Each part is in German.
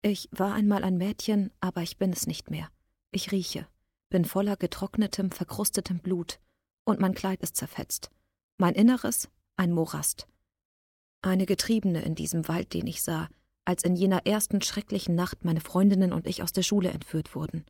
Ich war einmal ein Mädchen, aber ich bin es nicht mehr. Ich rieche, bin voller getrocknetem, verkrustetem Blut, und mein Kleid ist zerfetzt. Mein Inneres ein Morast. Eine Getriebene in diesem Wald, den ich sah, als in jener ersten schrecklichen Nacht meine Freundinnen und ich aus der Schule entführt wurden.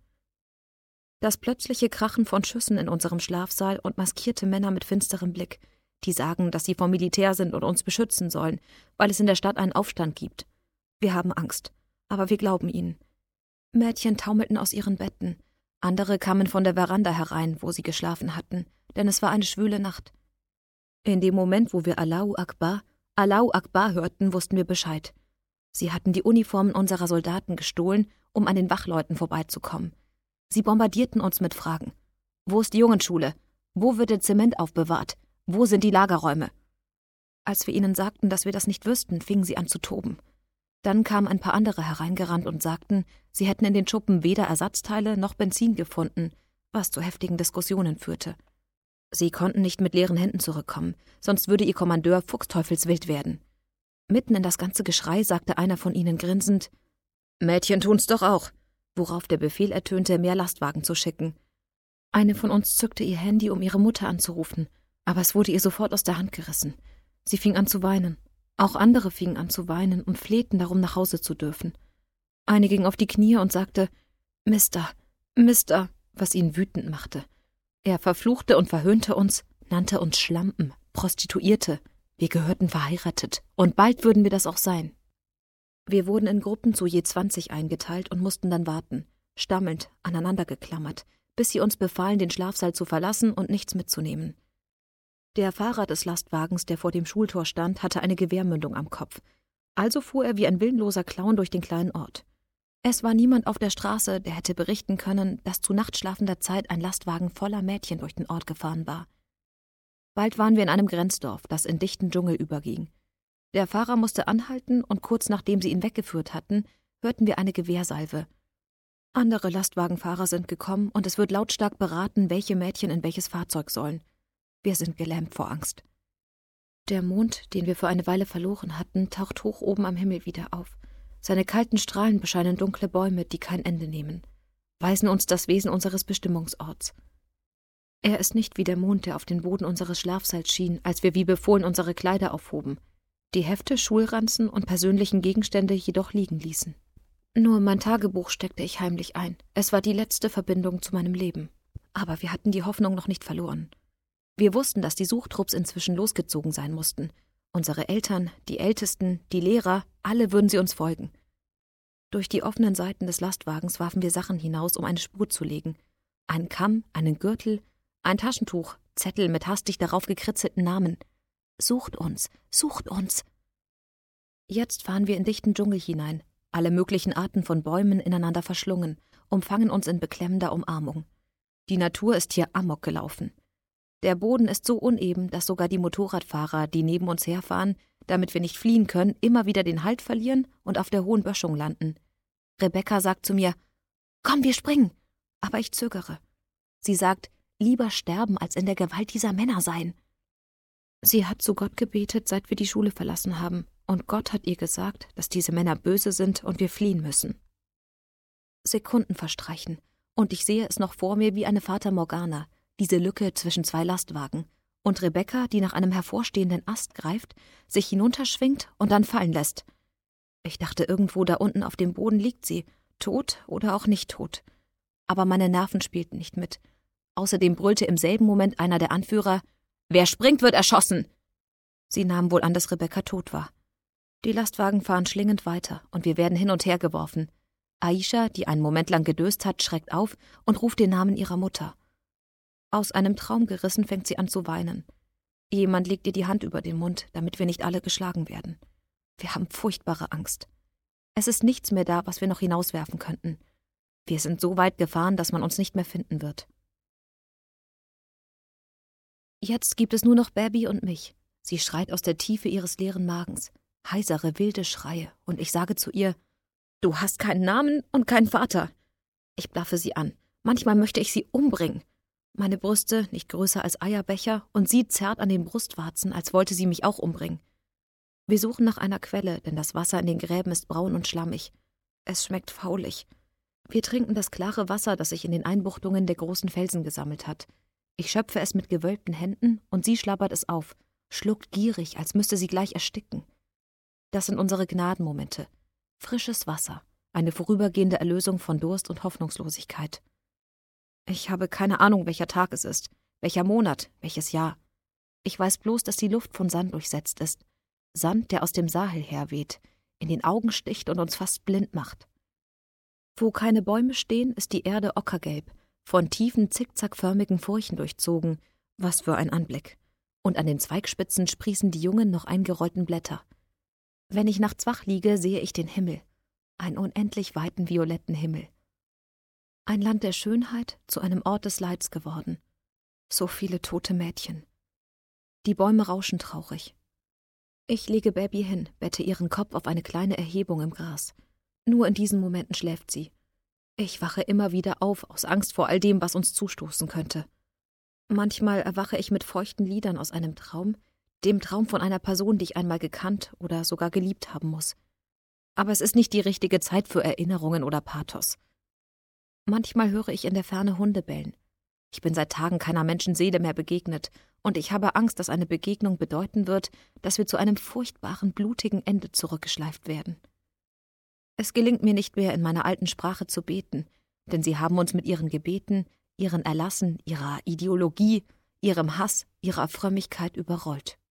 Das plötzliche Krachen von Schüssen in unserem Schlafsaal und maskierte Männer mit finsterem Blick, die sagen, dass sie vom Militär sind und uns beschützen sollen, weil es in der Stadt einen Aufstand gibt. Wir haben Angst, aber wir glauben ihnen. Mädchen taumelten aus ihren Betten, andere kamen von der Veranda herein, wo sie geschlafen hatten, denn es war eine schwüle Nacht. In dem Moment, wo wir Allahu Akbar hörten, wussten wir Bescheid. Sie hatten die Uniformen unserer Soldaten gestohlen, um an den Wachleuten vorbeizukommen. Sie bombardierten uns mit Fragen. Wo ist die Jungenschule? Wo wird der Zement aufbewahrt? Wo sind die Lagerräume? Als wir ihnen sagten, dass wir das nicht wüssten, fingen sie an zu toben. Dann kamen ein paar andere hereingerannt und sagten, sie hätten in den Schuppen weder Ersatzteile noch Benzin gefunden, was zu heftigen Diskussionen führte. Sie konnten nicht mit leeren Händen zurückkommen, sonst würde ihr Kommandeur fuchsteufelswild werden. Mitten in das ganze Geschrei sagte einer von ihnen grinsend, »Mädchen tun's doch auch«, worauf der Befehl ertönte, mehr Lastwagen zu schicken. Eine von uns zückte ihr Handy, um ihre Mutter anzurufen, aber es wurde ihr sofort aus der Hand gerissen. Sie fing an zu weinen. Auch andere fingen an zu weinen und flehten darum, nach Hause zu dürfen. Eine ging auf die Knie und sagte, »Mister, was ihn wütend machte. Er verfluchte und verhöhnte uns, nannte uns Schlampen, Prostituierte. Wir gehörten verheiratet, und bald würden wir das auch sein.« Wir wurden in Gruppen zu je 20 eingeteilt und mussten dann warten, stammelnd, aneinandergeklammert, bis sie uns befahlen, den Schlafsaal zu verlassen und nichts mitzunehmen. Der Fahrer des Lastwagens, der vor dem Schultor stand, hatte eine Gewehrmündung am Kopf. Also fuhr er wie ein willenloser Clown durch den kleinen Ort. Es war niemand auf der Straße, der hätte berichten können, dass zu nachtschlafender Zeit ein Lastwagen voller Mädchen durch den Ort gefahren war. Bald waren wir in einem Grenzdorf, das in dichten Dschungel überging. Der Fahrer musste anhalten, und kurz nachdem sie ihn weggeführt hatten, hörten wir eine Gewehrsalve. Andere Lastwagenfahrer sind gekommen, und es wird lautstark beraten, welche Mädchen in welches Fahrzeug sollen. Wir sind gelähmt vor Angst. Der Mond, den wir für eine Weile verloren hatten, taucht hoch oben am Himmel wieder auf. Seine kalten Strahlen bescheinen dunkle Bäume, die kein Ende nehmen, weisen uns das Wesen unseres Bestimmungsorts. Er ist nicht wie der Mond, der auf den Boden unseres Schlafsaals schien, als wir wie befohlen unsere Kleider aufhoben, die Hefte, Schulranzen und persönlichen Gegenstände jedoch liegen ließen. Nur mein Tagebuch steckte ich heimlich ein. Es war die letzte Verbindung zu meinem Leben. Aber wir hatten die Hoffnung noch nicht verloren. Wir wussten, dass die Suchtrupps inzwischen losgezogen sein mussten. Unsere Eltern, die Ältesten, die Lehrer, alle würden sie uns folgen. Durch die offenen Seiten des Lastwagens warfen wir Sachen hinaus, um eine Spur zu legen. Einen Kamm, einen Gürtel, ein Taschentuch, Zettel mit hastig darauf gekritzelten Namen. »Sucht uns, sucht uns!« Jetzt fahren wir in dichten Dschungel hinein, alle möglichen Arten von Bäumen ineinander verschlungen, umfangen uns in beklemmender Umarmung. Die Natur ist hier amok gelaufen. Der Boden ist so uneben, dass sogar die Motorradfahrer, die neben uns herfahren, damit wir nicht fliehen können, immer wieder den Halt verlieren und auf der hohen Böschung landen. Rebecca sagt zu mir, »Komm, wir springen!« Aber ich zögere. Sie sagt, lieber sterben, als in der Gewalt dieser Männer sein. Sie hat zu Gott gebetet, seit wir die Schule verlassen haben, und Gott hat ihr gesagt, dass diese Männer böse sind und wir fliehen müssen. Sekunden verstreichen, und ich sehe es noch vor mir wie eine Fata Morgana, diese Lücke zwischen zwei Lastwagen, und Rebecca, die nach einem hervorstehenden Ast greift, sich hinunterschwingt und dann fallen lässt. Ich dachte, irgendwo da unten auf dem Boden liegt sie, tot oder auch nicht tot. Aber meine Nerven spielten nicht mit. Außerdem brüllte im selben Moment einer der Anführer, »Wer springt, wird erschossen!« Sie nahmen wohl an, dass Rebecca tot war. Die Lastwagen fahren schlingend weiter, und wir werden hin und her geworfen. Aisha, die einen Moment lang gedöst hat, schreckt auf und ruft den Namen ihrer Mutter. Aus einem Traum gerissen fängt sie an zu weinen. Jemand legt ihr die Hand über den Mund, damit wir nicht alle geschlagen werden. Wir haben furchtbare Angst. Es ist nichts mehr da, was wir noch hinauswerfen könnten. Wir sind so weit gefahren, dass man uns nicht mehr finden wird. Jetzt gibt es nur noch Baby und mich. Sie schreit aus der Tiefe ihres leeren Magens. Heisere, wilde Schreie. Und ich sage zu ihr, »Du hast keinen Namen und keinen Vater.« Ich blaffe sie an. Manchmal möchte ich sie umbringen. Meine Brüste, nicht größer als Eierbecher, und sie zerrt an den Brustwarzen, als wollte sie mich auch umbringen. Wir suchen nach einer Quelle, denn das Wasser in den Gräben ist braun und schlammig. Es schmeckt faulig. Wir trinken das klare Wasser, das sich in den Einbuchtungen der großen Felsen gesammelt hat. Ich schöpfe es mit gewölbten Händen und sie schlabbert es auf, schluckt gierig, als müsste sie gleich ersticken. Das sind unsere Gnadenmomente. Frisches Wasser, eine vorübergehende Erlösung von Durst und Hoffnungslosigkeit. Ich habe keine Ahnung, welcher Tag es ist, welcher Monat, welches Jahr. Ich weiß bloß, dass die Luft von Sand durchsetzt ist. Sand, der aus dem Sahel herweht, in den Augen sticht und uns fast blind macht. Wo keine Bäume stehen, ist die Erde ockergelb, von tiefen, zickzackförmigen Furchen durchzogen. Was für ein Anblick. Und an den Zweigspitzen sprießen die jungen, noch eingerollten Blätter. Wenn ich nachts wach liege, sehe ich den Himmel. Einen unendlich weiten, violetten Himmel. Ein Land der Schönheit zu einem Ort des Leids geworden. So viele tote Mädchen. Die Bäume rauschen traurig. Ich lege Baby hin, bette ihren Kopf auf eine kleine Erhebung im Gras. Nur in diesen Momenten schläft sie. Ich wache immer wieder auf, aus Angst vor all dem, was uns zustoßen könnte. Manchmal erwache ich mit feuchten Lidern aus einem Traum, dem Traum von einer Person, die ich einmal gekannt oder sogar geliebt haben muss. Aber es ist nicht die richtige Zeit für Erinnerungen oder Pathos. Manchmal höre ich in der Ferne Hunde bellen. Ich bin seit Tagen keiner Menschenseele mehr begegnet, und ich habe Angst, dass eine Begegnung bedeuten wird, dass wir zu einem furchtbaren, blutigen Ende zurückgeschleift werden. Es gelingt mir nicht mehr, in meiner alten Sprache zu beten, denn sie haben uns mit ihren Gebeten, ihren Erlassen, ihrer Ideologie, ihrem Hass, ihrer Frömmigkeit überrollt.